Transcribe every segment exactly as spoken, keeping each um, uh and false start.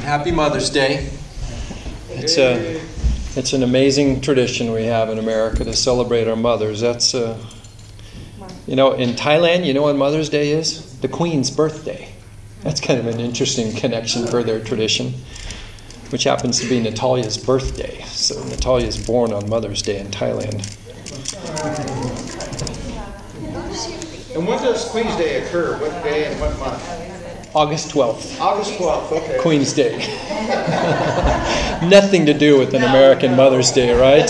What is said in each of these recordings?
Happy Mother's Day. It's a, it's an amazing tradition we have in America to celebrate our mothers. That's, uh, you know, in Thailand, you know what Mother's Day is? The Queen's birthday. That's kind of an interesting connection for their tradition, which happens to be Natalia's birthday. So Natalia is born on Mother's Day in Thailand. And when does Queen's Day occur? What day and what month? August twelfth. August twelfth, okay. Queen's Day. Nothing to do with an American Mother's Day, right?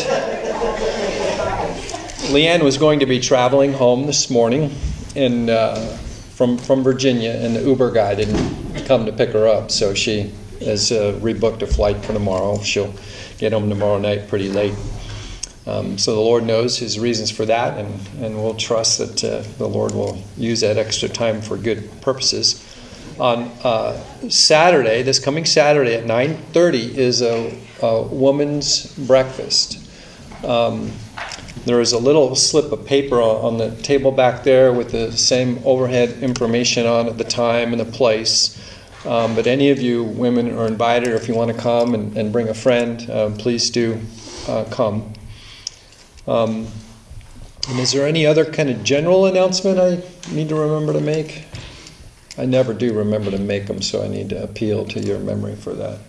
Leanne was going to be traveling home this morning and uh, from from Virginia, and the Uber guy didn't come to pick her up, so she has uh, rebooked a flight for tomorrow. She'll get home tomorrow night pretty late. Um, so the Lord knows His reasons for that, and, and we'll trust that uh, the Lord will use that extra time for good purposes. On uh, Saturday, this coming Saturday at nine thirty is a, a woman's breakfast. Um, there is a little slip of paper on, on the table back there with the same overhead information on it, the time and the place. Um, but any of you women are invited, or if you want to come and, and bring a friend, uh, please do uh, come. Um, and is there any other kind of general announcement I need to remember to make? I never do remember to make them, so I need to appeal to your memory for that.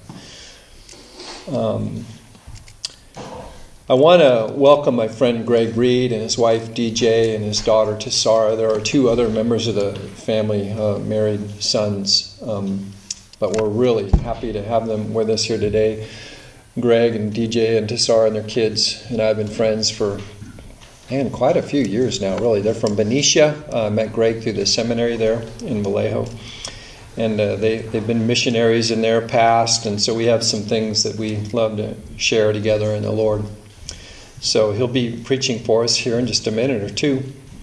Um, I want to welcome my friend Greg Reed and his wife D J and his daughter Tessara. There are two other members of the family, uh, married sons, um, but we're really happy to have them with us here today. Greg and D J and Tessara and their kids and I have been friends for Man, quite a few years now, really. They're from Benicia. I uh, met Greg through the seminary there in Vallejo. And uh, they, they've been missionaries in their past, and so we have some things that we love to share together in the Lord. So he'll be preaching for us here in just a minute or two.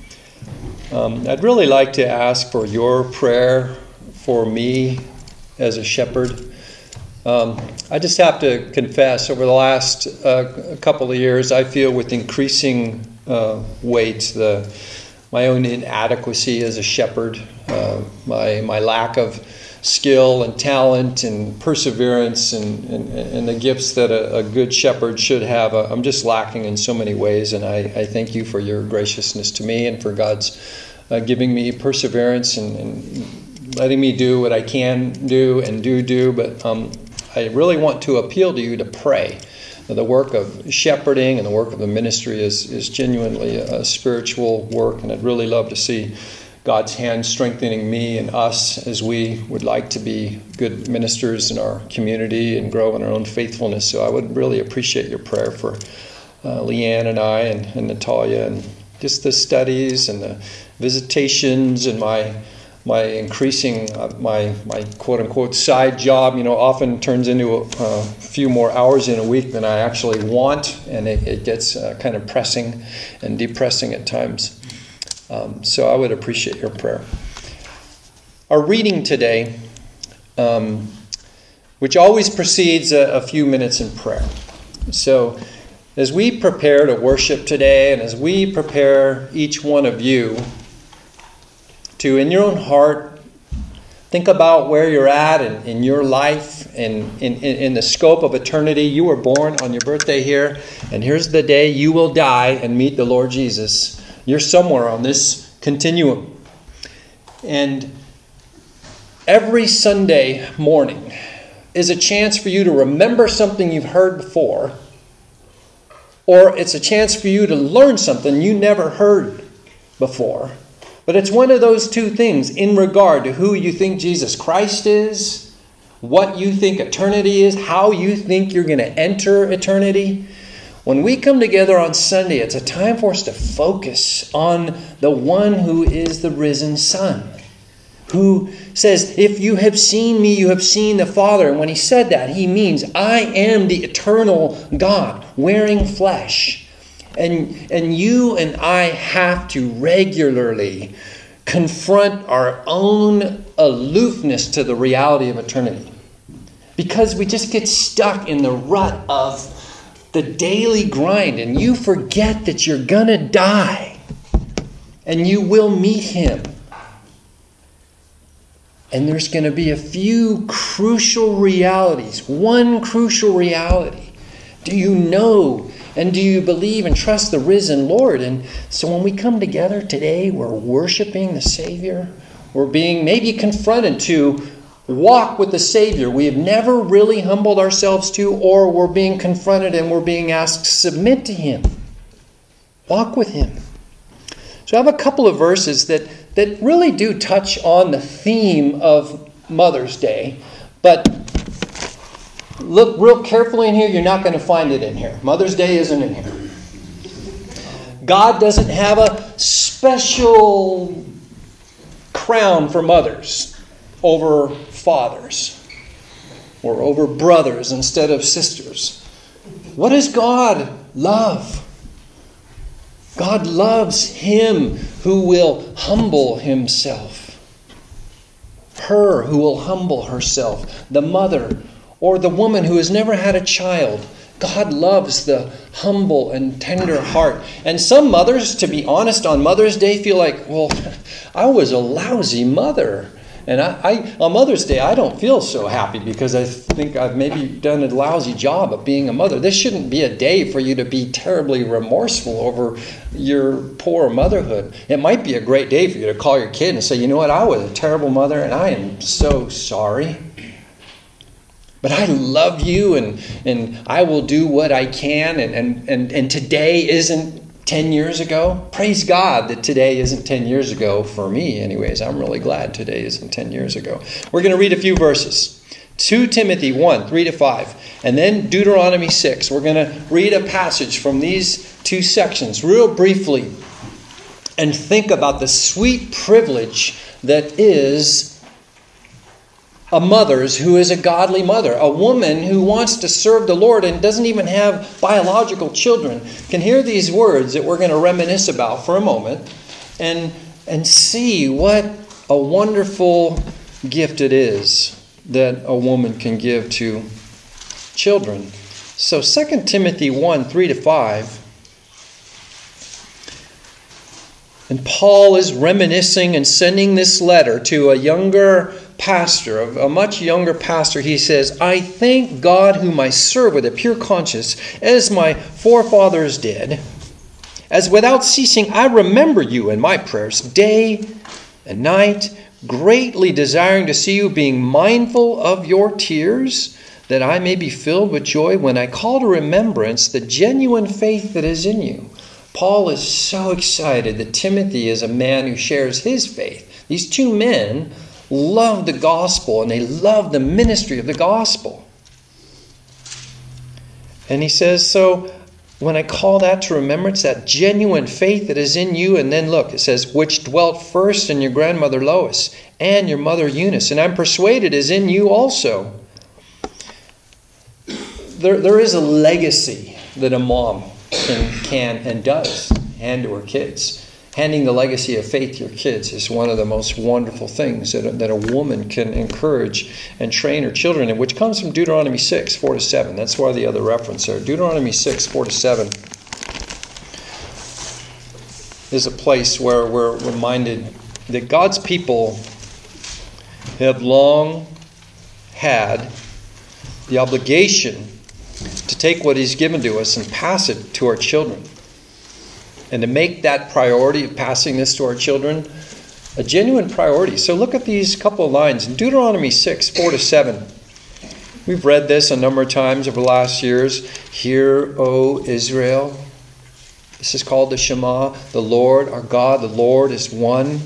Um, I'd really like to ask for your prayer for me as a shepherd. Um, I just have to confess, over the last uh, couple of years, I feel with increasing uh, weight the my own inadequacy as a shepherd, uh, my my lack of skill and talent and perseverance and, and, and the gifts that a, a good shepherd should have. I'm just lacking in so many ways, and I, I thank you for your graciousness to me and for God's uh, giving me perseverance and, and letting me do what I can do and do do, but um, I really want to appeal to you to pray. The work of shepherding and the work of the ministry is, is genuinely a spiritual work, and I'd really love to see God's hand strengthening me and us as we would like to be good ministers in our community and grow in our own faithfulness. So I would really appreciate your prayer for uh, Leanne and I and, and Natalia, and just the studies and the visitations and my my increasing, uh, my, my quote-unquote side job, you know, often turns into a, a few more hours in a week than I actually want, and it, it gets uh, kind of pressing and depressing at times. Um, so I would appreciate your prayer. Our reading today, um, which always precedes a, a few minutes in prayer. So as we prepare to worship today, and as we prepare each one of you to, in your own heart, think about where you're at in, in your life and in, in, in the scope of eternity. You were born on your birthday here, and here's the day you will die and meet the Lord Jesus. You're somewhere on this continuum. And every Sunday morning is a chance for you to remember something you've heard before, or it's a chance for you to learn something you never heard before. But it's one of those two things in regard to who you think Jesus Christ is, what you think eternity is, how you think you're going to enter eternity. When we come together on Sunday, it's a time for us to focus on the one who is the risen Son, who says, if you have seen me, you have seen the Father. And when he said that, he means I am the eternal God wearing flesh. And, and you and I have to regularly confront our own aloofness to the reality of eternity, because we just get stuck in the rut of the daily grind, and you forget that you're going to die and you will meet him. And there's going to be a few crucial realities. One crucial reality. Do you know and do you believe and trust the risen Lord? And so when we come together today, we're worshiping the Savior. We're being maybe confronted to walk with the Savior we have never really humbled ourselves to, or we're being confronted and we're being asked to submit to Him. Walk with Him. So I have a couple of verses that, that really do touch on the theme of Mother's Day. But look real carefully in here. You're not going to find it in here. Mother's Day isn't in here. God doesn't have a special crown for mothers over fathers or over brothers instead of sisters. What does God love? God loves him who will humble himself. Her who will humble herself. The mother or the woman who has never had a child. God loves the humble and tender heart. And some mothers, to be honest, on Mother's Day feel like, well, I was a lousy mother. And I, I, on Mother's Day, I don't feel so happy because I think I've maybe done a lousy job of being a mother. This shouldn't be a day for you to be terribly remorseful over your poor motherhood. It might be a great day for you to call your kid and say, you know what, I was a terrible mother and I am so sorry. But I love you and, and I will do what I can. And, and, and, and today isn't ten years ago. Praise God that today isn't ten years ago for me anyways. I'm really glad today isn't ten years ago. We're going to read a few verses. Second Timothy one, three to five. And then Deuteronomy six. We're going to read a passage from these two sections real briefly and think about the sweet privilege that is a mother's who is a godly mother. A woman who wants to serve the Lord and doesn't even have biological children can hear these words that we're going to reminisce about for a moment and, and see what a wonderful gift it is that a woman can give to children. So Second Timothy one, three to five. And Paul is reminiscing and sending this letter to a younger pastor, a much younger pastor. He says, I thank God whom I serve with a pure conscience, as my forefathers did, as without ceasing I remember you in my prayers day and night, greatly desiring to see you, being mindful of your tears, that I may be filled with joy when I call to remembrance the genuine faith that is in you. Paul is so excited that Timothy is a man who shares his faith. These two men love the gospel and they love the ministry of the gospel. And he says, so when I call that to remembrance, that genuine faith that is in you, and then look, it says, which dwelt first in your grandmother Lois and your mother Eunice, and I'm persuaded is in you also. There, there is a legacy that a mom can, can and does hand to her kids. Handing the legacy of faith to your kids is one of the most wonderful things that a, that a woman can encourage and train her children in, which comes from Deuteronomy six, four to seven. That's why the other reference there. Deuteronomy six, four to seven is a place where we're reminded that God's people have long had the obligation to take what He's given to us and pass it to our children. And to make that priority of passing this to our children a genuine priority. So look at these couple of lines. In Deuteronomy six, four to seven. We've read this a number of times over the last years. Hear, O Israel. This is called the Shema. The Lord our God, the Lord is one.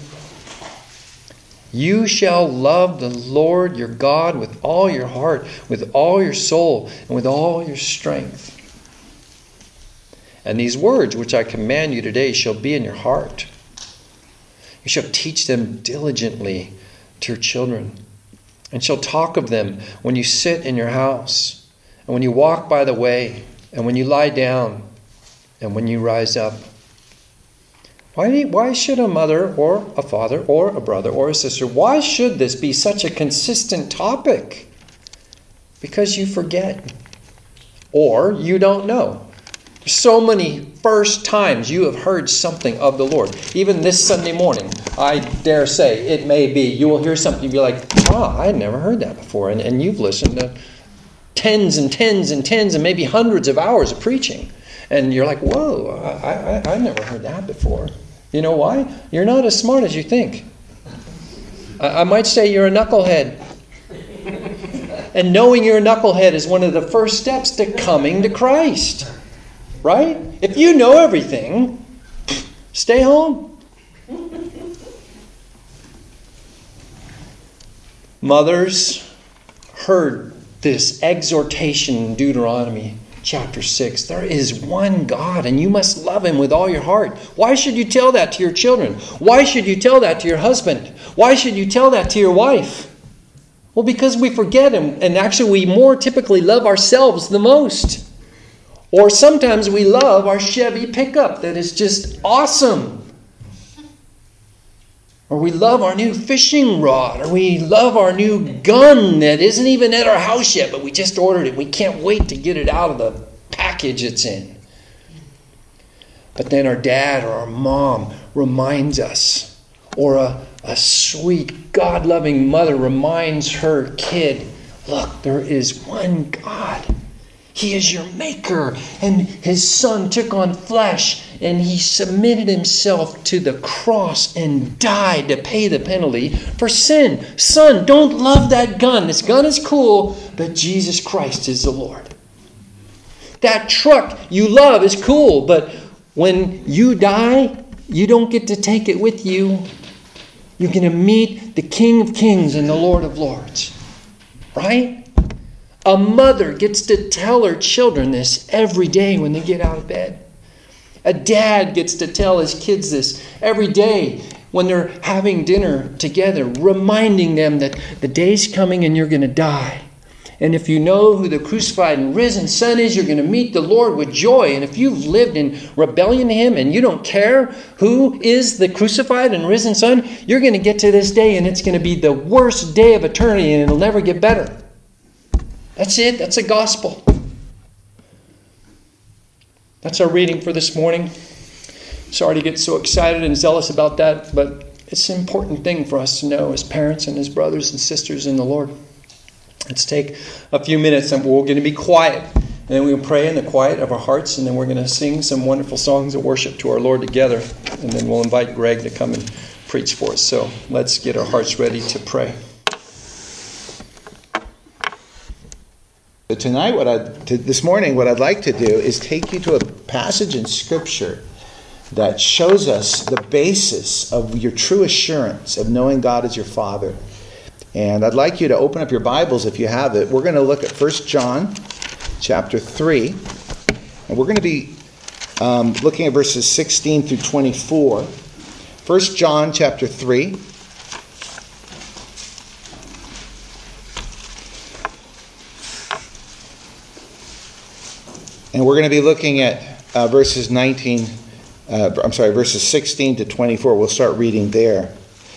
You shall love the Lord your God with all your heart, with all your soul, and with all your strength. And these words which I command you today shall be in your heart. You shall teach them diligently to your children, and shall talk of them when you sit in your house, and when you walk by the way, and when you lie down, and when you rise up. Why, why should a mother or a father or a brother or a sister, why should this be such a consistent topic? Because you forget, or you don't know. So many first times you have heard something of the Lord. Even this Sunday morning, I dare say, it may be, you will hear something, you'll be like, oh, I had never heard that before. And, and you've listened to tens and tens and tens and maybe hundreds of hours of preaching. And you're like, whoa, I, I, I never heard that before. You know why? You're not as smart as you think. I, I might say you're a knucklehead. And knowing you're a knucklehead is one of the first steps to coming to Christ. Right? If you know everything, stay home. Mothers heard this exhortation in Deuteronomy chapter six. There is one God, and you must love Him with all your heart. Why should you tell that to your children? Why should you tell that to your husband? Why should you tell that to your wife? Well, because we forget Him, and actually we more typically love ourselves the most. Or sometimes we love our Chevy pickup that is just awesome. Or we love our new fishing rod. Or we love our new gun that isn't even at our house yet, but we just ordered it. We can't wait to get it out of the package it's in. But then our dad or our mom reminds us. Or a, a sweet, God-loving mother reminds her kid, look, there is one God. He is your maker. And His Son took on flesh. And He submitted Himself to the cross and died to pay the penalty for sin. Son, don't love that gun. This gun is cool, but Jesus Christ is the Lord. That truck you love is cool, but when you die, you don't get to take it with you. You're going to meet the King of Kings and the Lord of Lords. Right? A mother gets to tell her children this every day when they get out of bed. A dad gets to tell his kids this every day when they're having dinner together, reminding them that the day's coming and you're going to die. And if you know who the crucified and risen Son is, you're going to meet the Lord with joy. And if you've lived in rebellion to Him and you don't care who is the crucified and risen Son, you're going to get to this day and it's going to be the worst day of eternity and it'll never get better. That's it. That's the gospel. That's our reading for this morning. Sorry to get so excited and zealous about that, but it's an important thing for us to know as parents and as brothers and sisters in the Lord. Let's take a few minutes and we're going to be quiet. And then we'll pray in the quiet of our hearts, and then we're going to sing some wonderful songs of worship to our Lord together. And then we'll invite Greg to come and preach for us. So let's get our hearts ready to pray. Tonight, what I this morning, what I'd like to do is take you to a passage in Scripture that shows us the basis of your true assurance of knowing God as your Father. And I'd like you to open up your Bibles if you have it. We're going to look at First John chapter three. And we're going to be um, looking at verses sixteen through twenty-four. First John chapter three. And we're going to be looking at uh, verses nineteen, uh, I'm sorry, verses sixteen to twenty-four. We'll start reading there.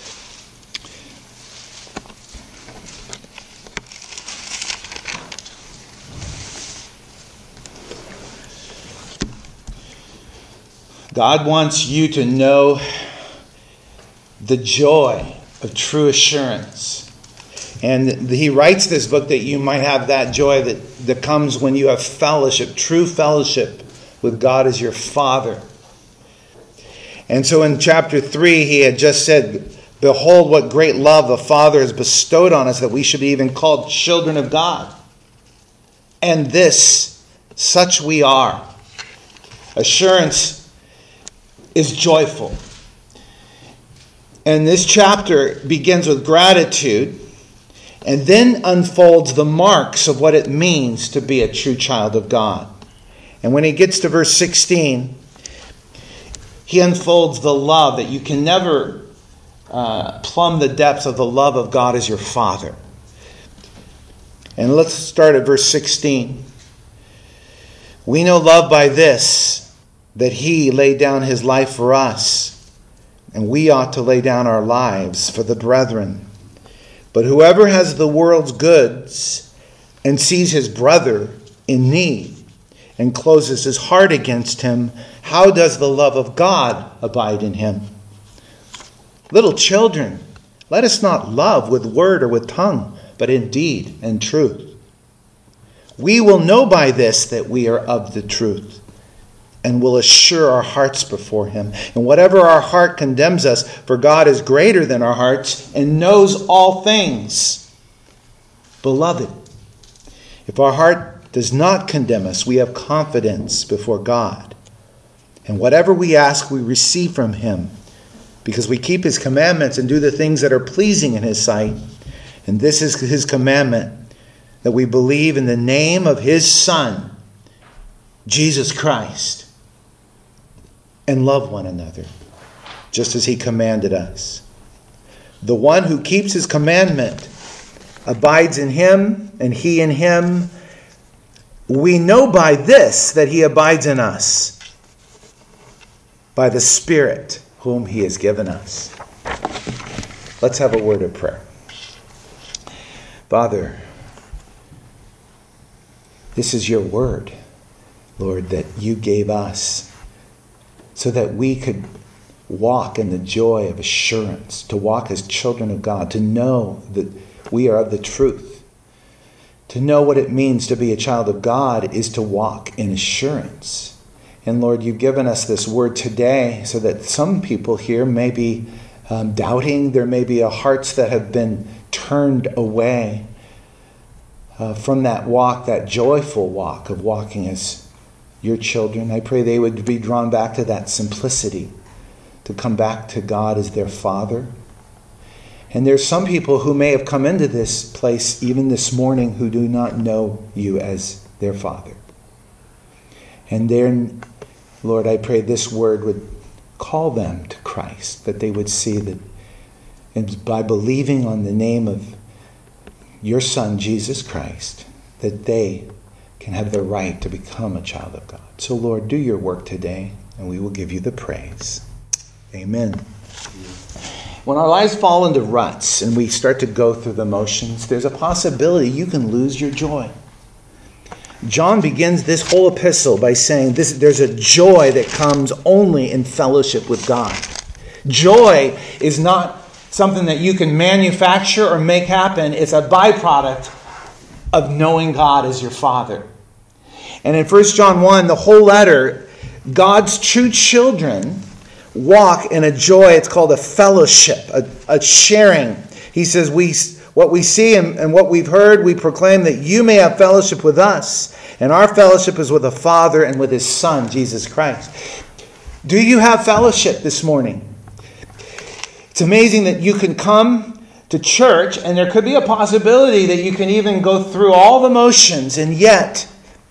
God wants you to know the joy of true assurance. And He writes this book that you might have that joy that, that comes when you have fellowship, true fellowship with God as your Father. And so in chapter three, he had just said, behold, what great love the Father has bestowed on us that we should be even called children of God. And this, such we are. Assurance is joyful. And this chapter begins with gratitude and then unfolds the marks of what it means to be a true child of God. And when he gets to verse sixteen, he unfolds the love that you can never uh, plumb the depths of the love of God as your Father. And let's start at verse sixteen. We know love by this, that He laid down His life for us, and we ought to lay down our lives for the brethren. But whoever has the world's goods and sees his brother in need and closes his heart against him, how does the love of God abide in him? Little children, let us not love with word or with tongue, but in deed and truth. We will know by this that we are of the truth, and will assure our hearts before him. And whatever our heart condemns us, for God is greater than our hearts and knows all things. Beloved, if our heart does not condemn us, we have confidence before God. And whatever we ask, we receive from him, because we keep his commandments and do the things that are pleasing in his sight. And this is his commandment, that we believe in the name of his Son, Jesus Christ, and love one another, just as he commanded us. The one who keeps his commandment abides in him, and he in him. We know by this that he abides in us, by the Spirit whom he has given us. Let's have a word of prayer. Father, this is your word, Lord, that you gave us so that we could walk in the joy of assurance, to walk as children of God, to know that we are of the truth. To know what it means to be a child of God is to walk in assurance. And Lord, you've given us this word today so that some people here may be um, doubting. There may be a hearts that have been turned away uh, from that walk, that joyful walk of walking as your children. I pray they would be drawn back to that simplicity, to come back to God as their Father. And there's some people who may have come into this place even this morning who do not know you as their Father. And then, Lord, I pray this word would call them to Christ, that they would see that and by believing on the name of your Son, Jesus Christ, that they can have the right to become a child of God. So, Lord, do your work today, and we will give you the praise. Amen. When our lives fall into ruts and we start to go through the motions, there's a possibility you can lose your joy. John begins this whole epistle by saying this, there's a joy that comes only in fellowship with God. Joy is not something that you can manufacture or make happen. It's a byproduct of knowing God as your Father. And in First John one, the whole letter, God's true children walk in a joy. It's called a fellowship, a, a sharing. He says, "We what we see and, and what we've heard, we proclaim that you may have fellowship with us. And our fellowship is with the Father and with his Son, Jesus Christ." Do you have fellowship this morning? It's amazing that you can come to church and there could be a possibility that you can even go through all the motions and yet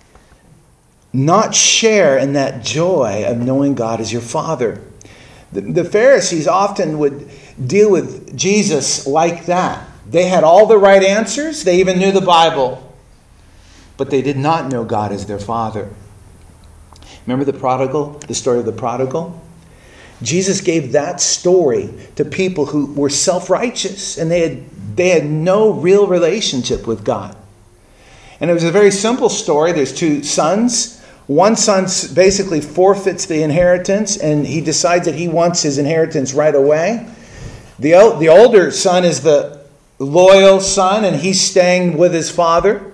not share in that joy of knowing God as your Father. The, the Pharisees often would deal with Jesus like that. They had all the right answers. They even knew the Bible. But they did not know God as their Father. Remember the prodigal, the story of the prodigal? Jesus gave that story to people who were self-righteous and they had, they had no real relationship with God. And it was a very simple story. There's two sons. One son basically forfeits the inheritance and he decides that he wants his inheritance right away. The, the older son is the loyal son and he's staying with his father.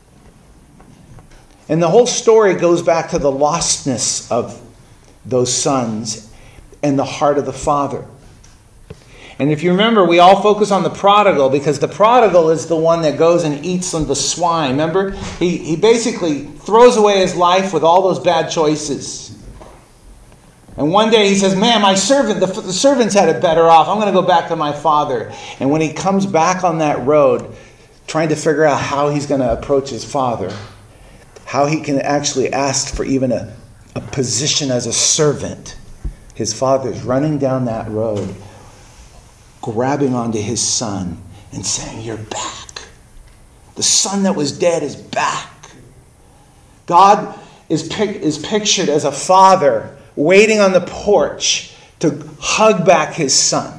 And the whole story goes back to the lostness of those sons and the heart of the father. And if you remember, we all focus on the prodigal because the prodigal is the one that goes and eats some of the swine. Remember? He, he basically throws away his life with all those bad choices. And one day he says, man, my servant, the, the servants had it better off. I'm going to go back to my father. And when he comes back on that road, trying to figure out how he's going to approach his father, how he can actually ask for even a, a position as a servant, his father's running down that road, grabbing onto his son and saying, you're back. The son that was dead is back. God is, pic- is pictured as a father waiting on the porch to hug back his son.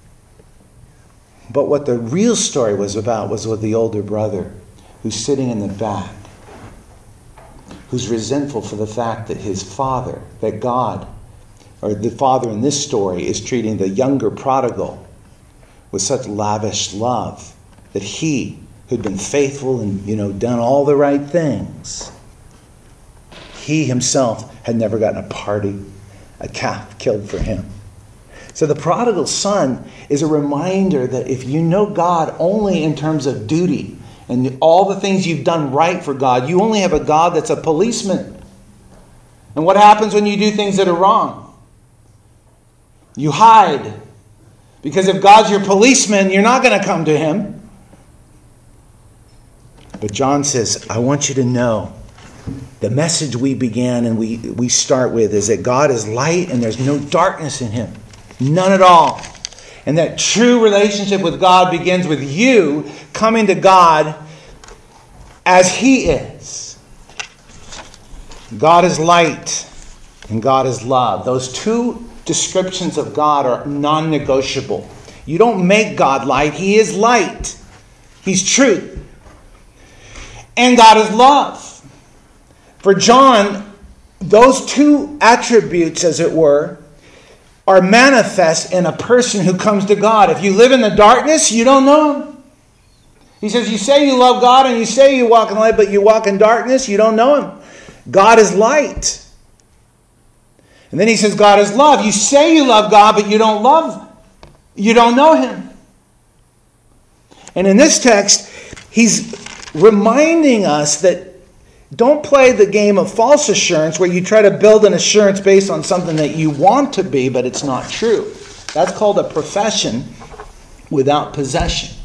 But what the real story was about was with the older brother who's sitting in the back, who's resentful for the fact that his father, that God, or the father in this story, is treating the younger prodigal with such lavish love that he, who'd been faithful and, you know, done all the right things, he himself had never gotten a party, a calf killed for him. So the prodigal son is a reminder that if you know God only in terms of duty and all the things you've done right for God, you only have a God that's a policeman. And what happens when you do things that are wrong? You hide. Because if God's your policeman, you're not going to come to him. But John says, I want you to know the message we began and we, we start with is that God is light and there's no darkness in him. None at all. And that true relationship with God begins with you coming to God as he is. God is light and God is love. Those two descriptions of God are non-negotiable. You don't make God light. He is light. He's truth. And God is love. For John, those two attributes, as it were, are manifest in a person who comes to God. If you live in the darkness, you don't know him. He says, you say you love God and you say you walk in light, but you walk in darkness, you don't know him. God is light. And then he says, God is love. You say you love God, but you don't love, you don't know him. And in this text, he's reminding us that don't play the game of false assurance where you try to build an assurance based on something that you want to be, but it's not true. That's called a profession without possession.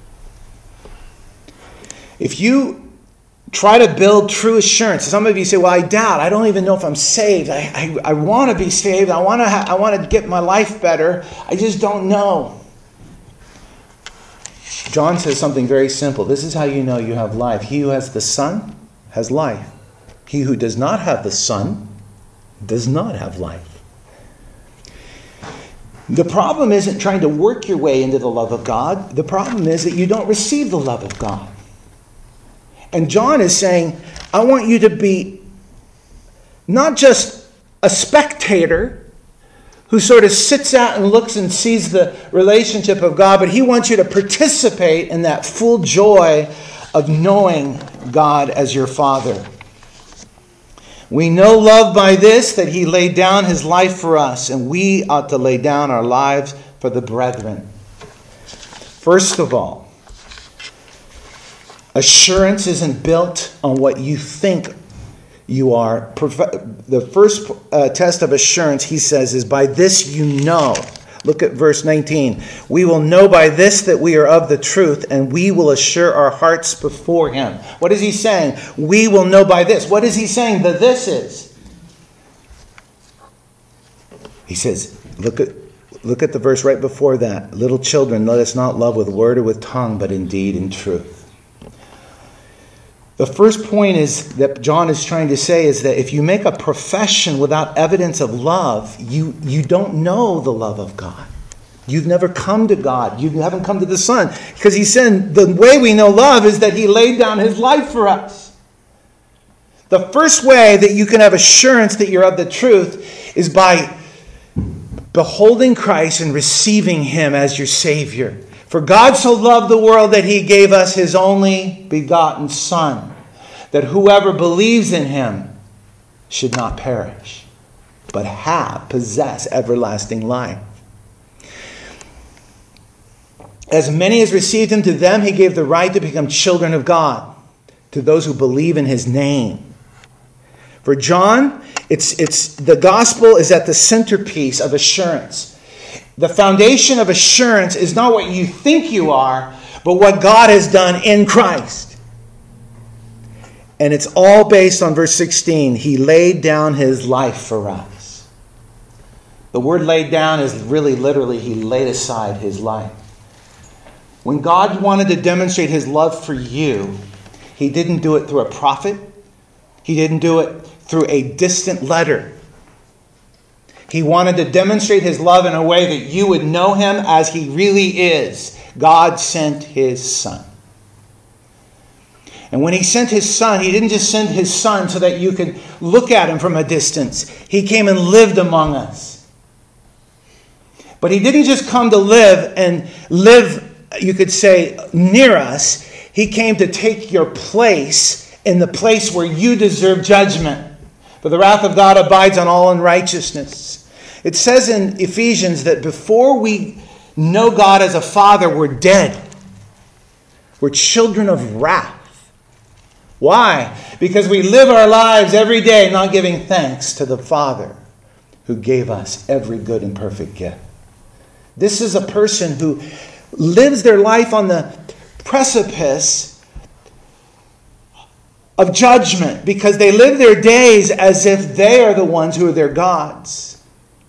If you try to build true assurance, some of you say, well, I doubt. I don't even know if I'm saved. I, I, I want to be saved. I want to ha- I want to get my life better. I just don't know. John says something very simple. This is how you know you have life. He who has the Son has life. He who does not have the Son does not have life. The problem isn't trying to work your way into the love of God. The problem is that you don't receive the love of God. And John is saying, I want you to be not just a spectator who sort of sits out and looks and sees the relationship of God, but he wants you to participate in that full joy of knowing God as your Father. We know love by this, that he laid down his life for us, and we ought to lay down our lives for the brethren. First of all, assurance isn't built on what you think you are. The first uh, test of assurance, he says, is by this you know. Look at verse nineteen. We will know by this that we are of the truth, and we will assure our hearts before him. What is he saying? We will know by this. What is he saying that this is? He says, look at look at the verse right before that. Little children, let us not love with word or with tongue, but in deed and truth. The first point is that John is trying to say is that if you make a profession without evidence of love, you, you don't know the love of God. You've never come to God. You haven't come to the Son. Because he said the way we know love is that he laid down his life for us. The first way that you can have assurance that you're of the truth is by beholding Christ and receiving him as your Savior. For God so loved the world that he gave us his only begotten Son, that whoever believes in him should not perish, but have, possess everlasting life. As many as received him, to them he gave the right to become children of God, to those who believe in his name. For John, it's, it's the gospel is at the centerpiece of assurance. The foundation of assurance is not what you think you are, but what God has done in Christ. And it's all based on verse sixteen. He laid down his life for us. The word laid down is really literally he laid aside his life. When God wanted to demonstrate his love for you, he didn't do it through a prophet. He didn't do it through a distant letter. He wanted to demonstrate his love in a way that you would know him as he really is. God sent his Son. And when he sent his son, he didn't just send his son so that you could look at him from a distance. He came and lived among us. But he didn't just come to live and live, you could say, near us. He came to take your place in the place where you deserve judgment. For the wrath of God abides on all unrighteousness. It says in Ephesians that before we know God as a father, we're dead. We're children of wrath. Why? Because we live our lives every day not giving thanks to the Father who gave us every good and perfect gift. This is a person who lives their life on the precipice of judgment because they live their days as if they are the ones who are their gods.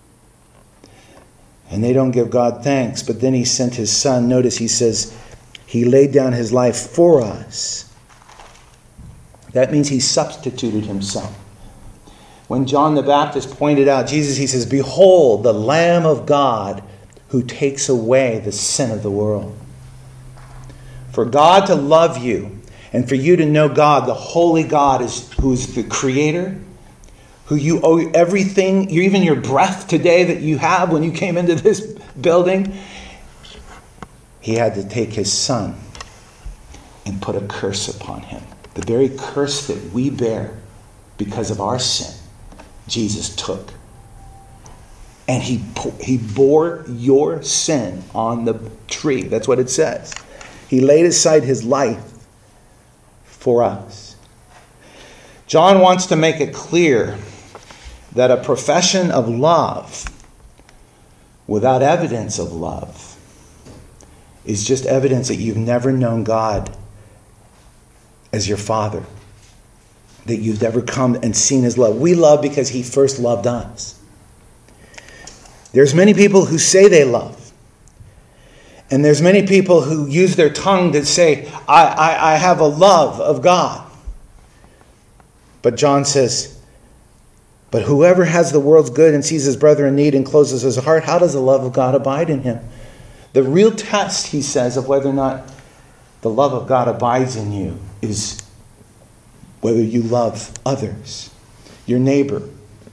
And they don't give God thanks. But then he sent his son. Notice he says he laid down his life for us. That means he substituted himself. When John the Baptist pointed out Jesus, he says, "Behold, the Lamb of God who takes away the sin of the world." For God to love you and for you to know God, the holy God is who is the creator, who you owe everything, even your breath today that you have when you came into this building, he had to take his son and put a curse upon him. The very curse that we bear because of our sin, Jesus took. And he, he bore your sin on the tree. That's what it says. He laid aside his life for us. John wants to make it clear that a profession of love without evidence of love is just evidence that you've never known God as your Father, that you've never come and seen his love. We love because he first loved us. There's many people who say they love. And there's many people who use their tongue to say, I, I, I have a love of God. But John says, but whoever has the world's good and sees his brother in need and closes his heart, how does the love of God abide in him? The real test, he says, of whether or not the love of God abides in you is whether you love others, your neighbor.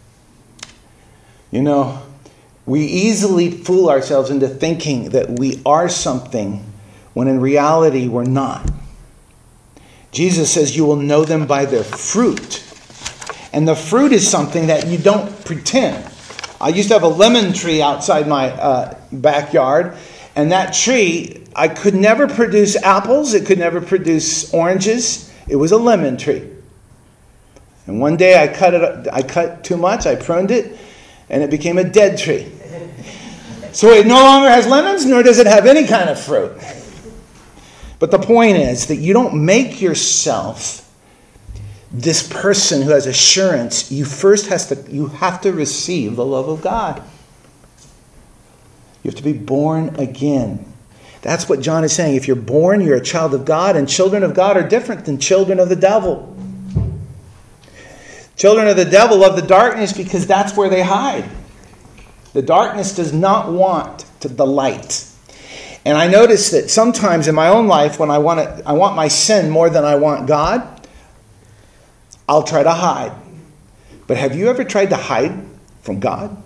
You know, we easily fool ourselves into thinking that we are something when in reality we're not. Jesus says you will know them by their fruit. And the fruit is something that you don't pretend. I used to have a lemon tree outside my uh, backyard. And that tree, I could never produce apples. It could never produce oranges. It was a lemon tree. And one day I cut it. I cut too much. I pruned it. And it became a dead tree. So it no longer has lemons, nor does it have any kind of fruit. But the point is that you don't make yourself this person who has assurance. You first has to, you have to receive the love of God. You have to be born again. That's what John is saying. If you're born, you're a child of God, and children of God are different than children of the devil. Children of the devil love the darkness because that's where they hide. The darkness does not want to the light. And I notice that sometimes in my own life, when I want to, I want my sin more than I want God, I'll try to hide. But have you ever tried to hide from God?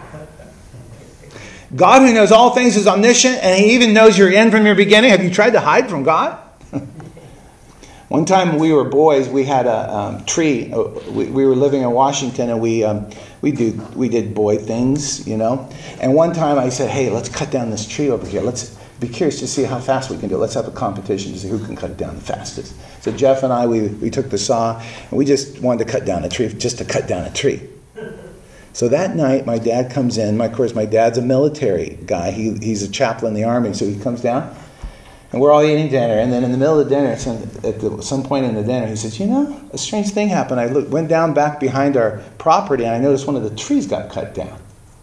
God, who knows all things, is omniscient, and he even knows your end from your beginning. Have you tried to hide from God? One time when we were boys, we had a um, tree. We, we were living in Washington, and we um, we do we did boy things, you know. And one time I said, "Hey, let's cut down this tree over here. Let's be curious to see how fast we can do it. Let's have a competition to see who can cut it down the fastest." So Jeff and I, we we took the saw, and we just wanted to cut down a tree, just to cut down a tree. So that night, my dad comes in. My, of course, my dad's a military guy. He he's a chaplain in the army, so he comes down. And we're all eating dinner, and then in the middle of dinner, some, at the, some point in the dinner, he says, "You know, a strange thing happened. I looked, went down back behind our property, and I noticed one of the trees got cut down."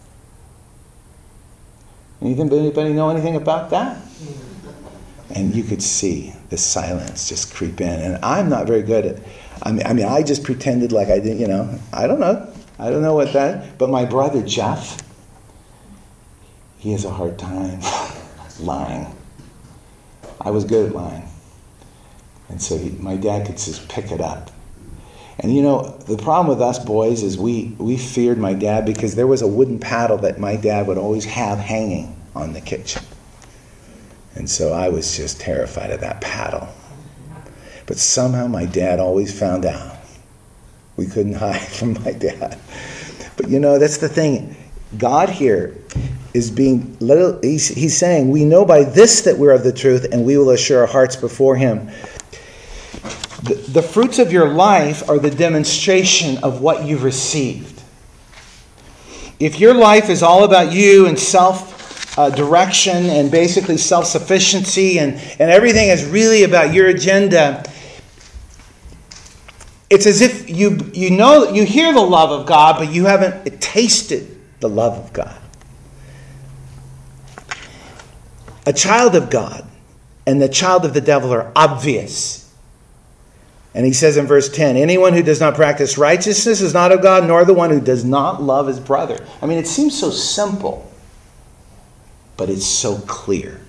Anything, anybody know anything about that? And you could see the silence just creep in. And I'm not very good at. I mean, I mean, I just pretended like I didn't. You know, I don't know. I don't know what that. But my brother Jeff, he has a hard time lying. I was good at lying. And so he, my dad could just pick it up. And you know, the problem with us boys is we, we feared my dad because there was a wooden paddle that my dad would always have hanging on the kitchen. And so I was just terrified of that paddle. But somehow my dad always found out. We couldn't hide from my dad. But you know, that's the thing. God here is being, he's, he's saying, we know by this that we're of the truth, and we will assure our hearts before him. The, the fruits of your life are the demonstration of what you've received. If your life is all about you and self-direction uh, and basically self-sufficiency and, and everything is really about your agenda, it's as if you you know you hear the love of God, but you haven't tasted the love of God. A child of God and the child of the devil are obvious. And he says in verse ten, anyone who does not practice righteousness is not of God, nor the one who does not love his brother. I mean, it seems so simple, but it's so clear.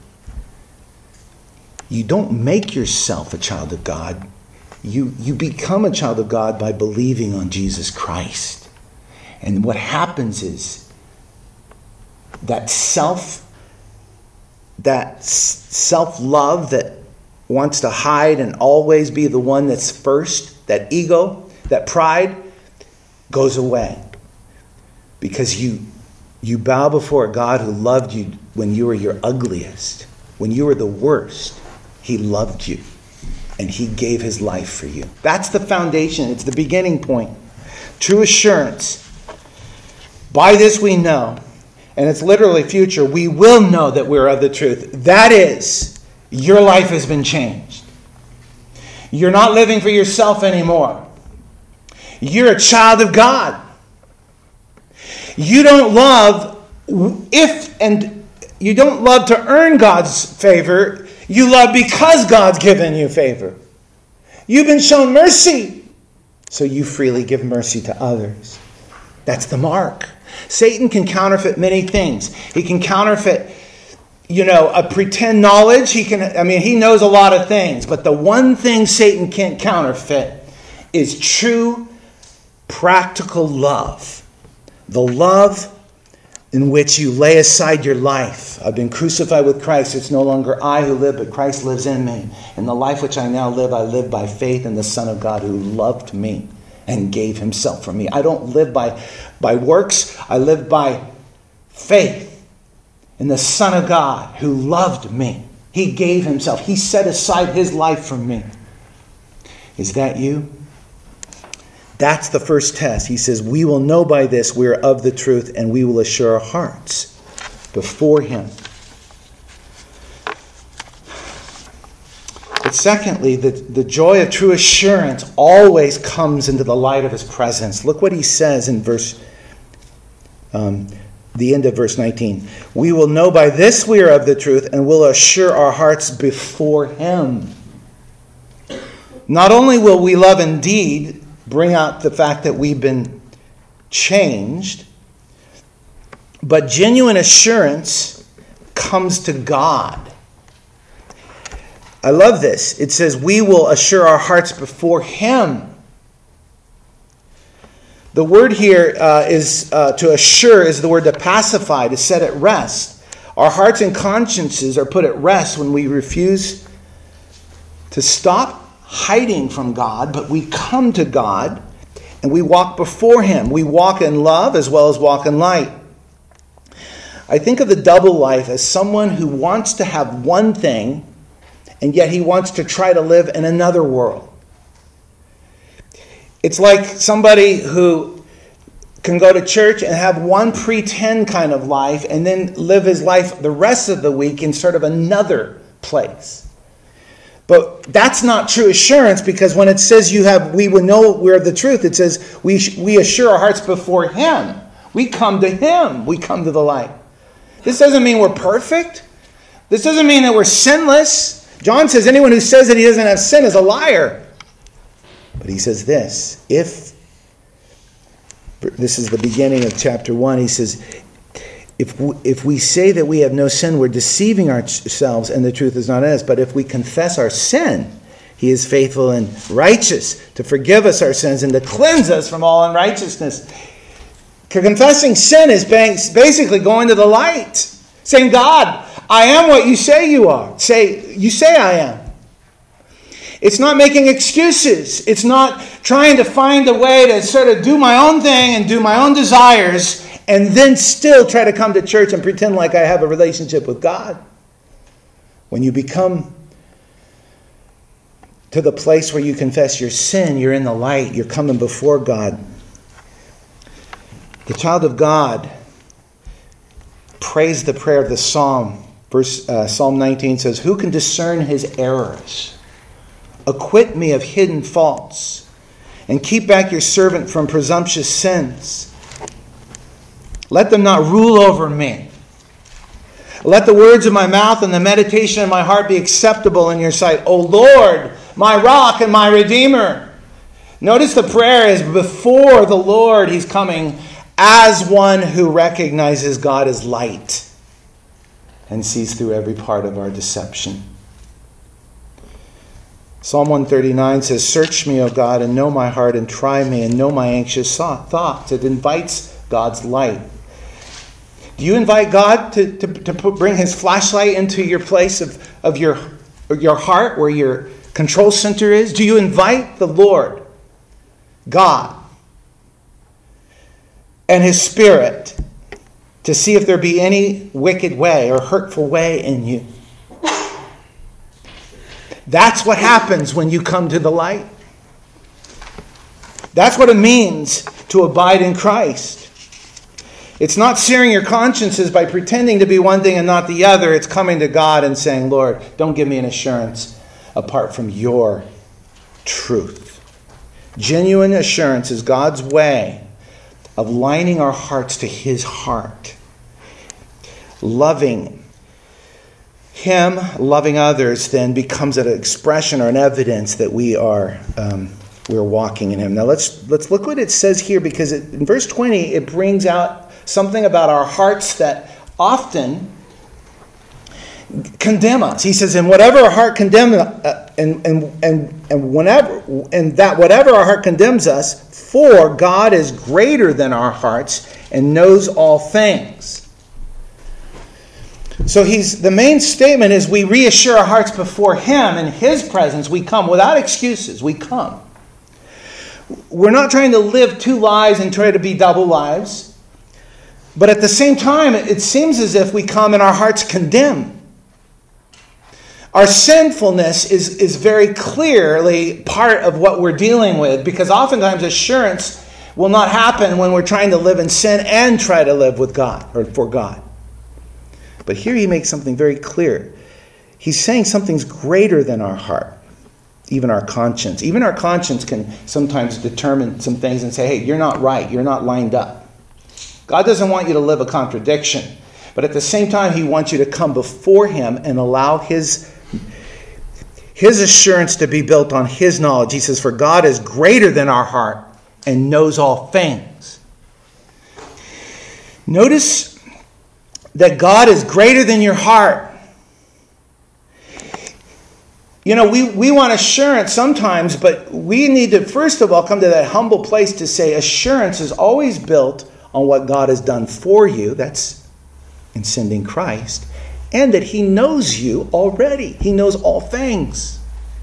You don't make yourself a child of God. You, you become a child of God by believing on Jesus Christ. And what happens is that self, that self-love that wants to hide and always be the one that's first, that ego, that pride, goes away. Because you, you bow before a God who loved you when you were your ugliest. When you were the worst, he loved you. And he gave his life for you. That's the foundation. It's the beginning point. True assurance. By this we know, and it's literally future, we will know that we're of the truth. That is, your life has been changed. You're not living for yourself anymore. You're a child of God. You don't love if and you don't love to earn God's favor. You love because God's given you favor. You've been shown mercy, so you freely give mercy to others. That's the mark. Satan can counterfeit many things. He can counterfeit, you know, a pretend knowledge. He can, I mean, he knows a lot of things, but the one thing Satan can't counterfeit is true, practical love. The love in which you lay aside your life. I've been crucified with Christ. It's no longer I who live, but Christ lives in me. And the life which I now live, I live by faith in the Son of God who loved me and gave himself for me. I don't live by, by works. I live by faith in the Son of God who loved me. He gave himself. He set aside his life for me. Is that you? That's the first test. He says, we will know by this we are of the truth, and we will assure our hearts before him. But secondly, the, the joy of true assurance always comes into the light of his presence. Look what he says in verse, um, the end of verse nineteen. We will know by this we are of the truth, and will assure our hearts before him. Not only will we love indeed bring out the fact that we've been changed, but genuine assurance comes to God. I love this. It says, we will assure our hearts before him. The word here uh, is uh, to assure is the word to pacify, to set at rest. Our hearts and consciences are put at rest when we refuse to stop hiding from God, but we come to God and we walk before him. We walk in love as well as walk in light. I think of the double life as someone who wants to have one thing and yet he wants to try to live in another world. It's like somebody who can go to church and have one pretend kind of life and then live his life the rest of the week in sort of another place. But that's not true assurance, because when it says you have, we will know we're of the truth, it says we we assure our hearts before him. We come to him. We come to the light. This doesn't mean we're perfect. This doesn't mean that we're sinless. John says anyone who says that he doesn't have sin is a liar. But he says this, if, this is the beginning of chapter one, he says, If we, if we say that we have no sin, we're deceiving ourselves and the truth is not in us. But if we confess our sin, He is faithful and righteous to forgive us our sins and to cleanse us from all unrighteousness. Confessing sin is basically going to the light. Saying, God, I am what you say you are. Say, you say I am. It's not making excuses. It's not trying to find a way to sort of do my own thing and do my own desires and then still try to come to church and pretend like I have a relationship with God. When you become to the place where you confess your sin, you're in the light, you're coming before God. The child of God prays the prayer of the Psalm. Verse uh, Psalm nineteen says, "Who can discern his errors? Acquit me of hidden faults, and keep back your servant from presumptuous sins. Let them not rule over me. Let the words of my mouth and the meditation of my heart be acceptable in your sight, O Lord, my rock and my redeemer." Notice the prayer is before the Lord. He's coming as one who recognizes God as light and sees through every part of our deception. Psalm one thirty-nine says, "Search me, O God, and know my heart, and try me, and know my anxious thoughts." It invites God's light. Do you invite God to, to, to put, bring his flashlight into your place of, of your, your heart, where your control center is? Do you invite the Lord, God, and his Spirit to see if there be any wicked way or hurtful way in you? That's what happens when you come to the light. That's what it means to abide in Christ. It's not searing your consciences by pretending to be one thing and not the other. It's coming to God and saying, "Lord, don't give me an assurance apart from your truth." Genuine assurance is God's way of lining our hearts to his heart. Loving him, loving others, then becomes an expression or an evidence that we are um, we're walking in him. Now let's let's look what it says here, because it, in verse twenty it brings out something about our hearts that often condemn us. He says, "And whatever our heart condemns, uh, and and and and whenever and that whatever our heart condemns us, for God is greater than our hearts and knows all things." So he's the main statement is we reassure our hearts before him. In his presence we come without excuses. We come. We're not trying to live two lives and try to be double lives. But at the same time, it seems as if we come and our hearts condemn. Our sinfulness is, is very clearly part of what we're dealing with, because oftentimes assurance will not happen when we're trying to live in sin and try to live with God or for God. But here he makes something very clear. He's saying something's greater than our heart, even our conscience. Even our conscience can sometimes determine some things and say, "Hey, you're not right. You're not lined up." God doesn't want you to live a contradiction. But at the same time, he wants you to come before him and allow his, his assurance to be built on his knowledge. He says, "For God is greater than our heart and knows all things." Notice that God is greater than your heart. You know, we, we want assurance sometimes, but we need to first of all come to that humble place to say assurance is always built on what God has done for you. That's in sending Christ. And that he knows you already. He knows all things.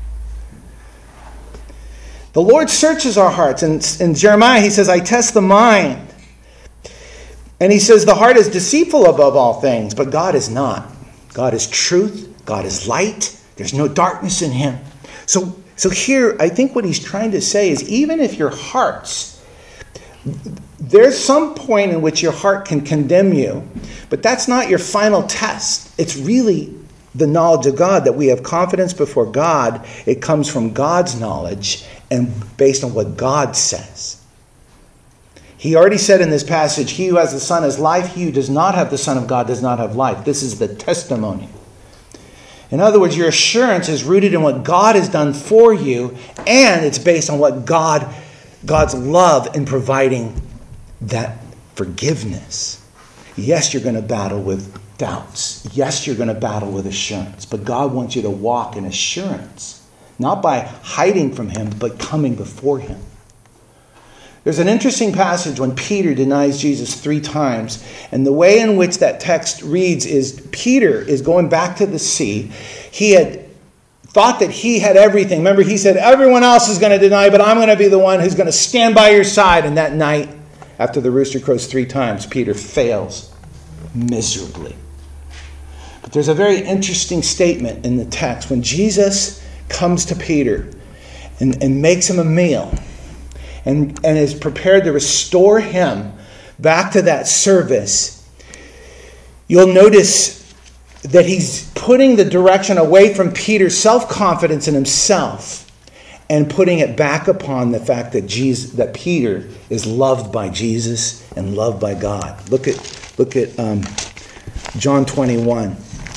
The Lord searches our hearts. And in Jeremiah he says, "I test the mind." And he says the heart is deceitful above all things, but God is not. God is truth. God is light. There's no darkness in him. So, so here, I think what he's trying to say is, even if your hearts, there's some point in which your heart can condemn you, but that's not your final test. It's really the knowledge of God, that we have confidence before God. It comes from God's knowledge and based on what God says. He already said in this passage, "He who has the Son has life. He who does not have the Son of God does not have life." This is the testimony. In other words, your assurance is rooted in what God has done for you, and it's based on what God, God's love in providing that forgiveness. Yes, you're going to battle with doubts. Yes, you're going to battle with assurance. But God wants you to walk in assurance, Not by hiding from him, but coming before him. There's an interesting passage when Peter denies Jesus three times. And the way in which that text reads is Peter is going back to the sea. He had thought that he had everything. Remember, he said, everyone else is going to deny, but I'm going to be the one who's going to stand by your side. And that night, after the rooster crows three times, Peter fails miserably. But there's a very interesting statement in the text. When Jesus comes to Peter and, and makes him a meal and, and is prepared to restore him back to that service, you'll notice that he's putting the direction away from Peter's self-confidence in himself and putting it back upon the fact that Jesus, that Peter is loved by Jesus and loved by God. Look at look at um, John twenty-one.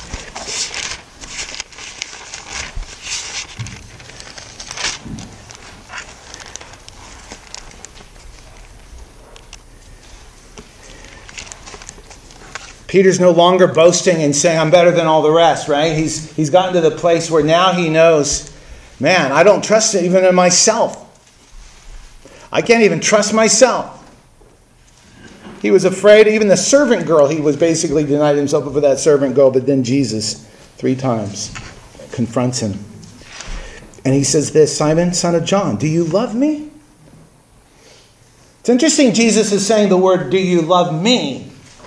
Peter's no longer boasting and saying, I'm better than all the rest, right? He's he's gotten to the place where now he knows, man, I don't trust it even in myself. I can't even trust myself. He was afraid, even the servant girl, he was basically denied himself before that servant girl, but then Jesus, three times, confronts him. And he says this, Simon, son of John, do you love me? It's interesting, Jesus is saying the word, do you love me?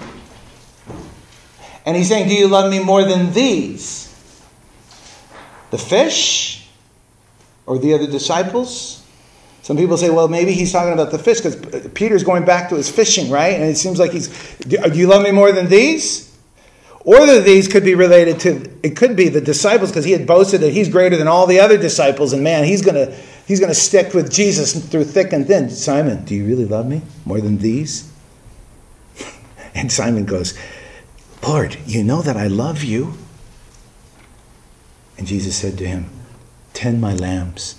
And he's saying, do you love me more than these? The fish? Or the other disciples? Some people say, well, maybe he's talking about the fish because Peter's going back to his fishing, right? And it seems like he's, do you love me more than these? Or the these could be related to, it could be the disciples because he had boasted that he's greater than all the other disciples. And man, he's going to he's going to stick with Jesus through thick and thin. Simon, do you really love me more than these? And Simon goes, Lord, you know that I love you. And Jesus said to him, tend my lambs.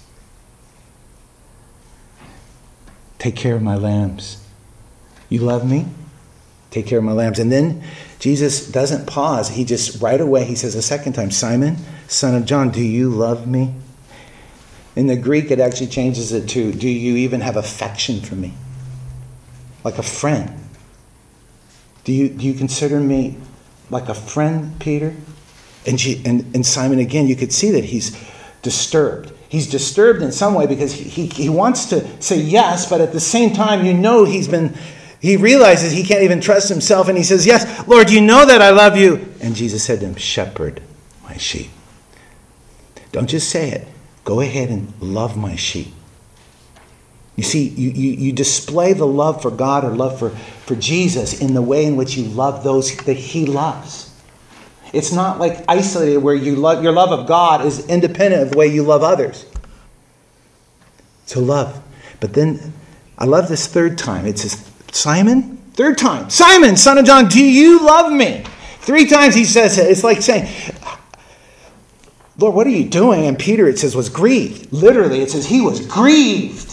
Take care of my lambs. You love me? Take care of my lambs. And then Jesus doesn't pause. He just right away, he says a second time, Simon, son of John, do you love me? In the Greek, it actually changes it to, do you even have affection for me? Like a friend. Do you, do you consider me like a friend, Peter? And, she, and and Simon, again, you could see that he's disturbed. He's disturbed in some way because he, he, he wants to say yes, but at the same time, you know he's been, he realizes he can't even trust himself, and he says, yes, Lord, you know that I love you. And Jesus said to him, shepherd my sheep. Don't just say it. Go ahead and love my sheep. You see, you, you, you display the love for God or love for, for Jesus in the way in which you love those that he loves. It's not like isolated where you love, your love of God is independent of the way you love others. So love. But then, I love this third time. It says, Simon, third time, Simon, son of John, do you love me? Three times he says it. It's like saying, Lord, what are you doing? And Peter, it says, was grieved. Literally, it says he was grieved.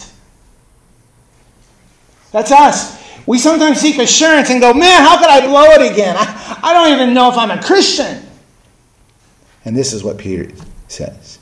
That's us. We sometimes seek assurance and go, man, how could I blow it again? I, I don't even know if I'm a Christian. And this is what Peter says.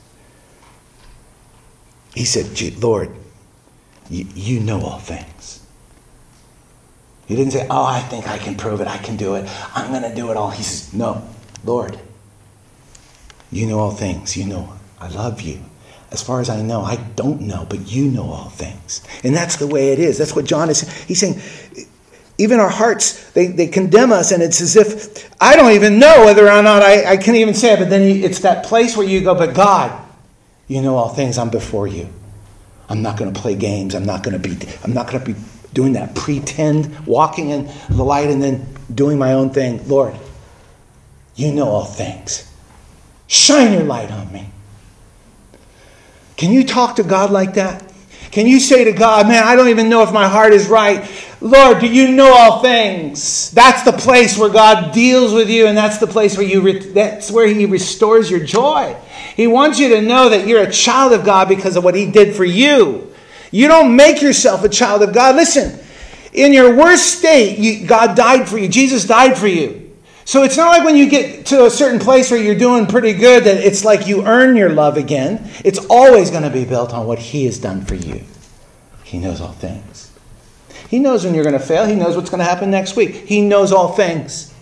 He said, Lord, you, you know all things. He didn't say, oh, I think I can prove it. I can do it. I'm going to do it all. He says, no, Lord, you know all things. You know I love you. As far as I know, I don't know, but you know all things. And that's the way it is. That's what John is saying. He's saying, even our hearts, they, they condemn us, and it's as if, I don't even know whether or not I, I can even say it, but then it's that place where you go, but God, you know all things, I'm before you. I'm not going to play games. I'm not going to be, I'm not going to be doing that pretend, walking in the light and then doing my own thing. Lord, you know all things. Shine your light on me. Can you talk to God like that? Can you say to God, man, I don't even know if my heart is right. Lord, do you know all things? That's the place where God deals with you, and that's the place where you re- that's where he restores your joy. He wants you to know that you're a child of God because of what he did for you. You don't make yourself a child of God. Listen, in your worst state, you, God died for you. Jesus died for you. So it's not like when you get to a certain place where you're doing pretty good that it's like you earn your love again. It's always going to be built on what he has done for you. He knows all things. He knows when you're going to fail. He knows what's going to happen next week. He knows all things.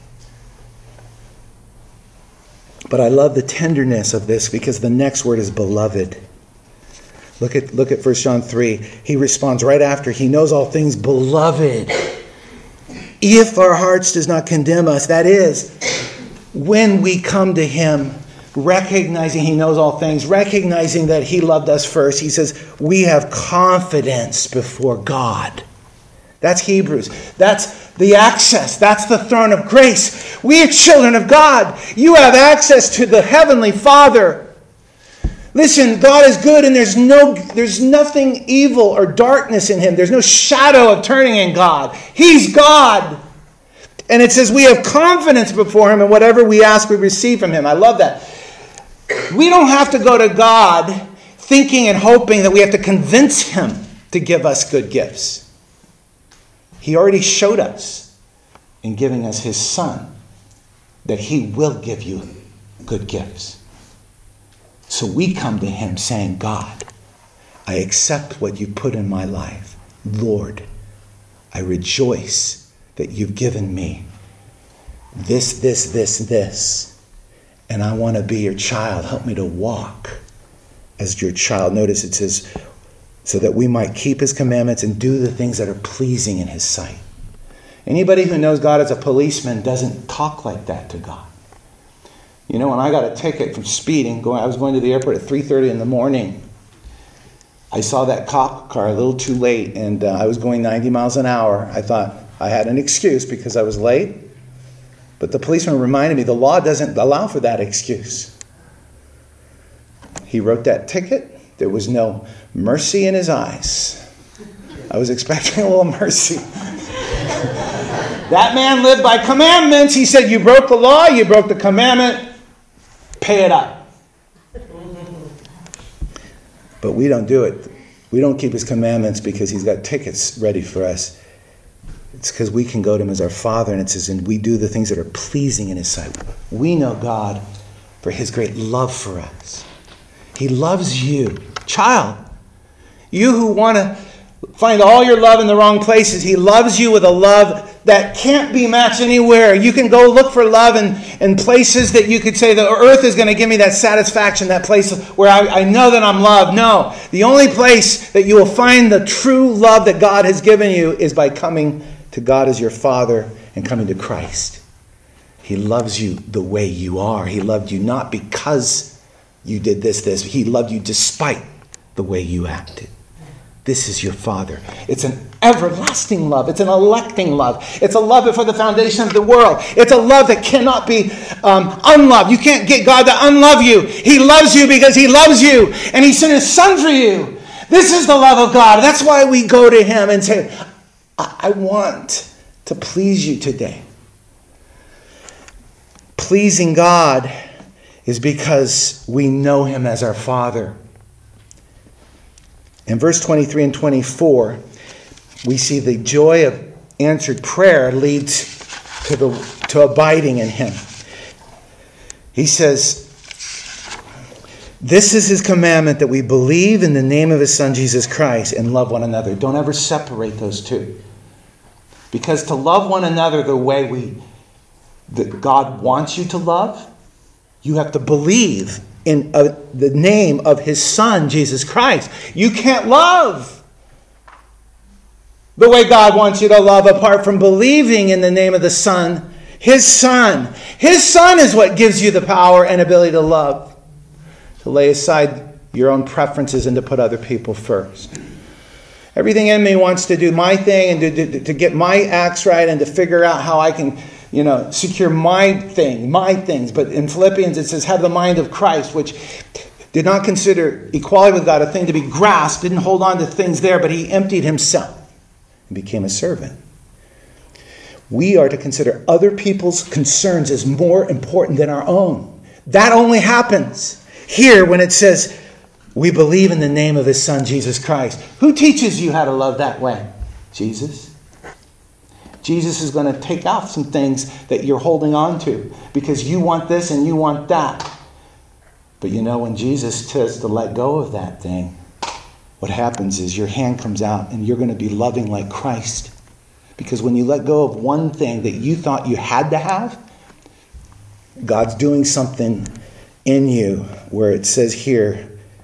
But I love the tenderness of this because the next word is beloved. Look at, look at First John three. He responds right after. He knows all things, beloved. If our hearts does not condemn us, that is, when we come to him, recognizing he knows all things, recognizing that he loved us first, he says, we have confidence before God. That's Hebrews. That's the access. That's the throne of grace. We are children of God. You have access to the Heavenly Father. Listen, God is good and there's no, there's nothing evil or darkness in him. There's no shadow of turning in God. He's God. And it says we have confidence before him and whatever we ask we receive from him. I love that. We don't have to go to God thinking and hoping that we have to convince him to give us good gifts. He already showed us in giving us his Son that he will give you good gifts. So we come to him saying, God, I accept what you've put in my life. Lord, I rejoice that you've given me this, this, this, this. And I want to be your child. Help me to walk as your child. Notice it says, so that we might keep his commandments and do the things that are pleasing in his sight. Anybody who knows God as a policeman doesn't talk like that to God. You know, when I got a ticket for speeding, going, I was going to the airport at three thirty in the morning. I saw that cop car a little too late, and uh, I was going ninety miles an hour. I thought I had an excuse because I was late. But the policeman reminded me the law doesn't allow for that excuse. He wrote that ticket. There was no mercy in his eyes. I was expecting a little mercy. That man lived by commandments. He said, you broke the law, you broke the commandment. Pay it up. But we don't do it. We don't keep his commandments because he's got tickets ready for us. It's because we can go to him as our Father, and it says, and we do the things that are pleasing in his sight. We know God for his great love for us. He loves you. Child, you who want to find all your love in the wrong places, he loves you with a love that can't be matched anywhere. You can go look for love in, in places that you could say the earth is going to give me that satisfaction, that place where I, I know that I'm loved. No, the only place that you will find the true love that God has given you is by coming to God as your Father and coming to Christ. He loves you the way you are. He loved you not because you did this, this. He loved you despite the way you acted. This is your Father. It's an everlasting love. It's an electing love. It's a love before the foundation of the world. It's a love that cannot be um, unloved. You can't get God to unlove you. He loves you because he loves you. And he sent his Son for you. This is the love of God. That's why we go to him and say, I, I want to please you today. Pleasing God is because we know him as our Father. In verse twenty-three and twenty-four, we see the joy of answered prayer leads to the to abiding in him. He says, this is his commandment, that we believe in the name of his Son Jesus Christ and love one another. Don't ever separate those two. Because to love one another the way we that God wants you to love, you have to believe in uh, the name of his Son, Jesus Christ. You can't love the way God wants you to love apart from believing in the name of the Son, his Son. His Son is what gives you the power and ability to love, to lay aside your own preferences and to put other people first. Everything in me wants to do my thing and to, to, to get my acts right and to figure out how I can, you know, secure my thing, my things. But in Philippians it says, have the mind of Christ, which did not consider equality with God a thing to be grasped, didn't hold on to things there, but he emptied himself and became a servant. We are to consider other people's concerns as more important than our own. That only happens here when it says, we believe in the name of his Son, Jesus Christ. Who teaches you how to love that way? Jesus. Jesus is going to take off some things that you're holding on to because you want this and you want that. But you know, when Jesus says to let go of that thing, what happens is your hand comes out and you're going to be loving like Christ. Because when you let go of one thing that you thought you had to have, God's doing something in you where it says here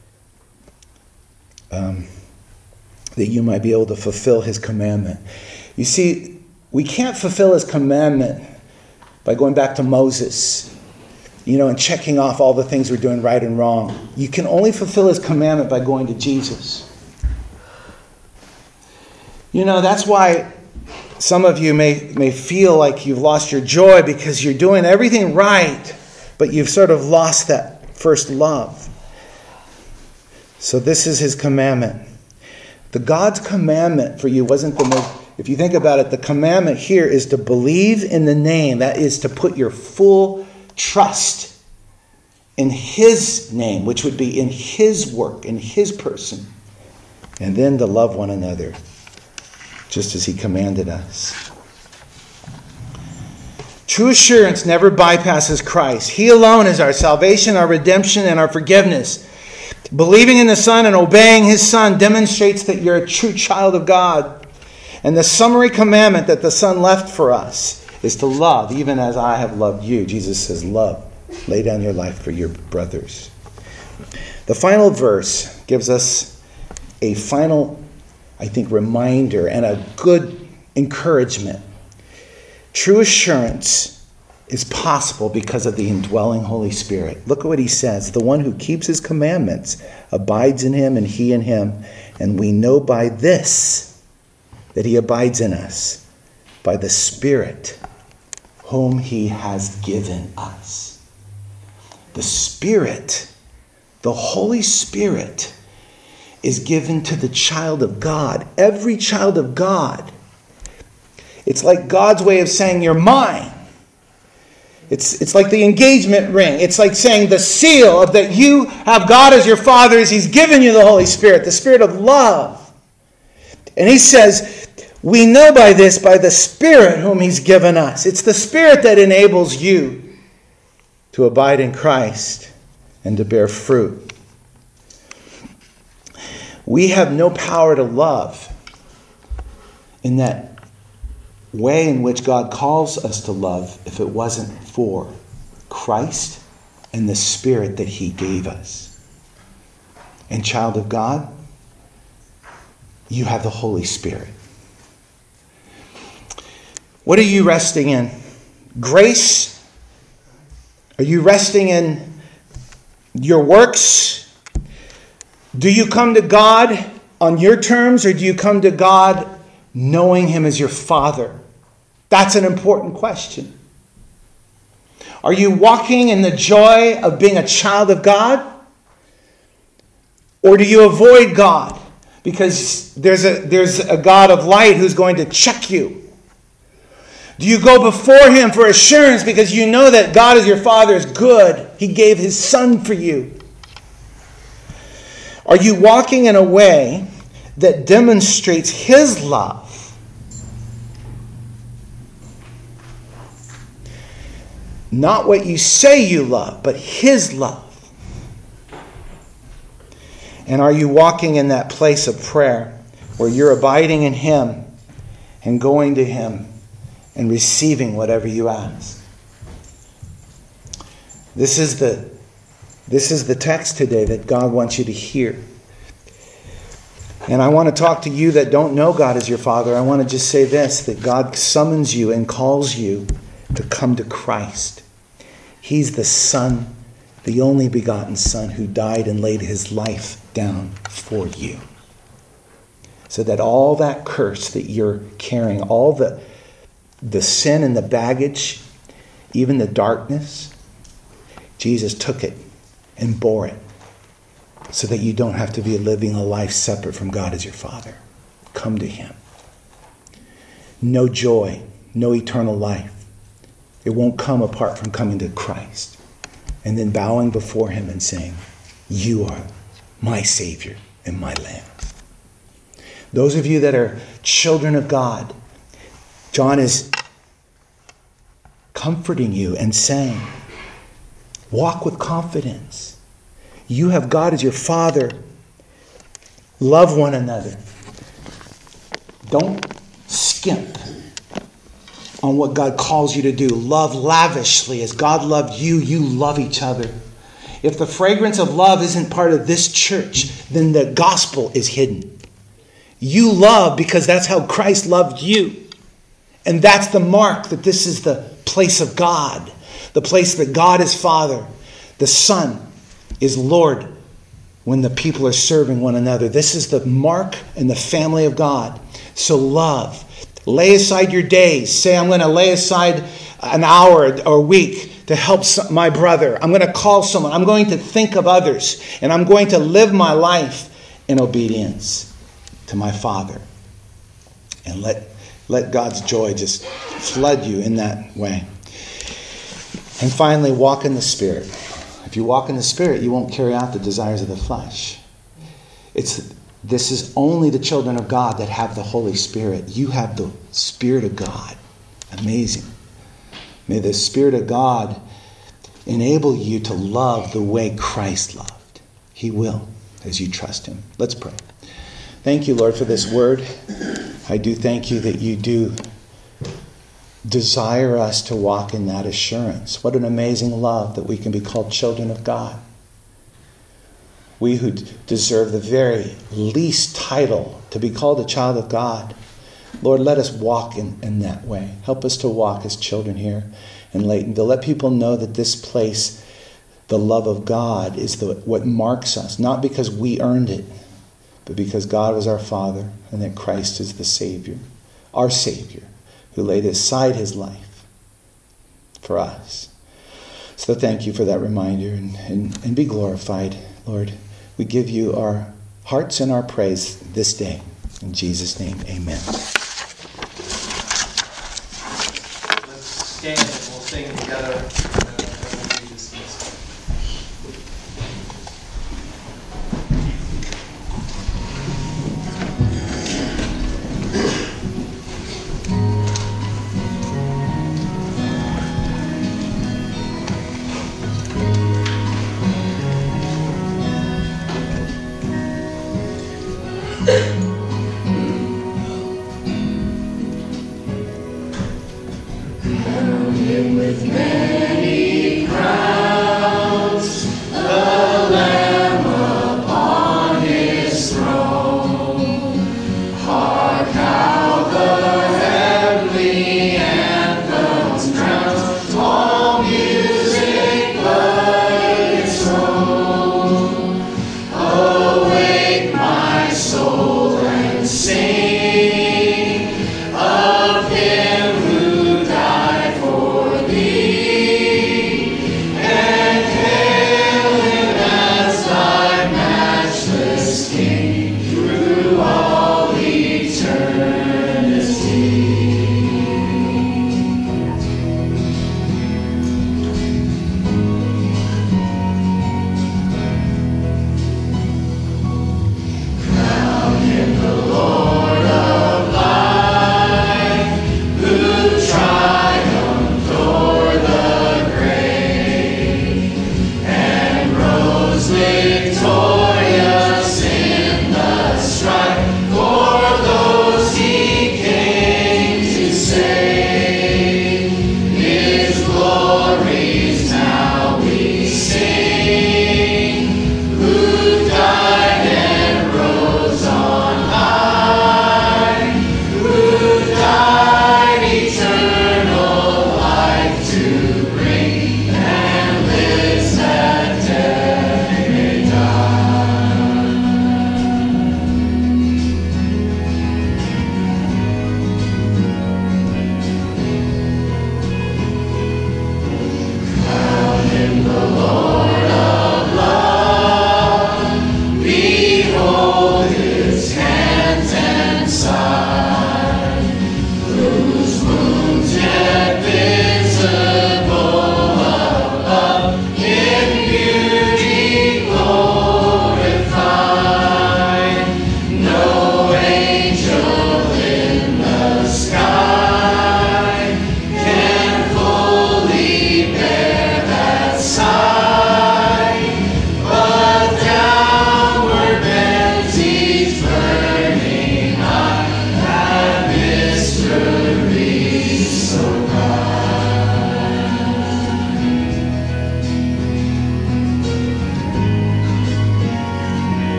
um, that you might be able to fulfill his commandment. You see, we can't fulfill his commandment by going back to Moses, you know, and checking off all the things we're doing right and wrong. You can only fulfill his commandment by going to Jesus. You know, that's why some of you may, may feel like you've lost your joy because you're doing everything right, but you've sort of lost that first love. So this is his commandment. The God's commandment for you wasn't the most, if you think about it, the commandment here is to believe in the name. That is to put your full trust in his name, which would be in his work, in his person. And then to love one another, just as he commanded us. True assurance never bypasses Christ. He alone is our salvation, our redemption, and our forgiveness. Believing in the Son and obeying his Son demonstrates that you're a true child of God. And the summary commandment that the Son left for us is to love, even as I have loved you. Jesus says, love. Lay down your life for your brothers. The final verse gives us a final, I think, reminder and a good encouragement. True assurance is possible because of the indwelling Holy Spirit. Look at what he says. The one who keeps his commandments abides in him and he in him. And we know by this that he abides in us, by the Spirit whom he has given us. The Spirit, the Holy Spirit, is given to the child of God. Every child of God. It's like God's way of saying, you're mine. It's, it's like the engagement ring. It's like saying the seal of that you have God as your Father is he's given you the Holy Spirit, the Spirit of love. And he says, we know by this, by the Spirit whom he's given us. It's the Spirit that enables you to abide in Christ and to bear fruit. We have no power to love in that way in which God calls us to love if it wasn't for Christ and the Spirit that he gave us. And child of God, you have the Holy Spirit. What are you resting in? Grace? Are you resting in your works? Do you come to God on your terms, or do you come to God knowing him as your Father? That's an important question. Are you walking in the joy of being a child of God? Or do you avoid God because there's a, there's a God of light who's going to check you? Do you go before him for assurance because you know that God as your Father is good? He gave his Son for you. Are you walking in a way that demonstrates his love? Not what you say you love, but his love. And are you walking in that place of prayer where you're abiding in him and going to him and receiving whatever you ask? This is the, this is the text today that God wants you to hear. And I want to talk to you that don't know God as your Father. I want to just say this, that God summons you and calls you to come to Christ. He's the Son, the only begotten Son who died and laid his life down for you. So that all that curse that you're carrying, all the, the sin and the baggage, even the darkness, Jesus took it and bore it so that you don't have to be living a life separate from God as your Father. Come to him. No joy, no eternal life. It won't come apart from coming to Christ and then bowing before him and saying, you are my Savior and my Lamb. Those of you that are children of God, John is comforting you and saying, walk with confidence. You have God as your Father. Love one another. Don't skimp on what God calls you to do. Love lavishly. As God loved you, you love each other. If the fragrance of love isn't part of this church, then the gospel is hidden. You love because that's how Christ loved you. And that's the mark that this is the place of God. The place that God is Father. The Son is Lord when the people are serving one another. This is the mark and the family of God. So love. Lay aside your days. Say, I'm going to lay aside an hour or a week to help my brother. I'm going to call someone. I'm going to think of others. And I'm going to live my life in obedience to my Father. And let, let God's joy just flood you in that way. And finally, walk in the Spirit. If you walk in the Spirit, you won't carry out the desires of the flesh. It's This is only the children of God that have the Holy Spirit. You have the Spirit of God. Amazing. May the Spirit of God enable you to love the way Christ loved. He will, as you trust Him. Let's pray. Thank you, Lord, for this word. I do thank you that you do desire us to walk in that assurance. What an amazing love that we can be called children of God. We who deserve the very least title to be called a child of God. Lord, let us walk in, in that way. Help us to walk as children here in Laytonville. Let people know that this place, the love of God, is the, what marks us. Not because we earned it, but because God was our Father and that Christ is the Savior, our Savior, who laid aside His life for us. So thank you for that reminder, and, and, and be glorified, Lord. We give you our hearts and our praise this day. In Jesus' name, amen. Let's stand and we'll sing together. And then we'll be dismissed. With many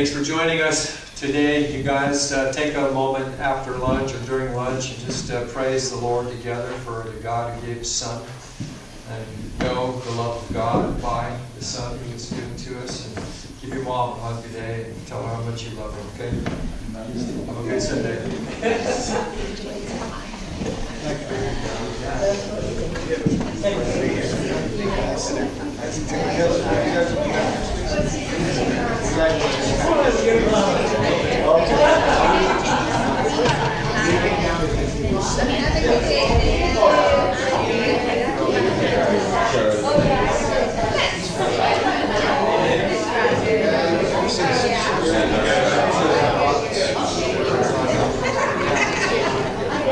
Thanks for joining us today. You guys uh, take a moment after lunch or during lunch and just uh, praise the Lord together for the God who gave His Son. And know the love of God by the Son who was given to us. And give your mom a hug today and tell her how much you love her, okay? Have a good Sunday.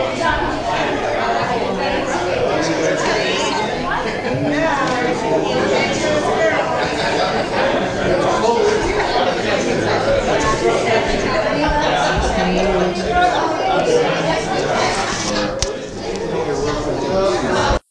Yeah.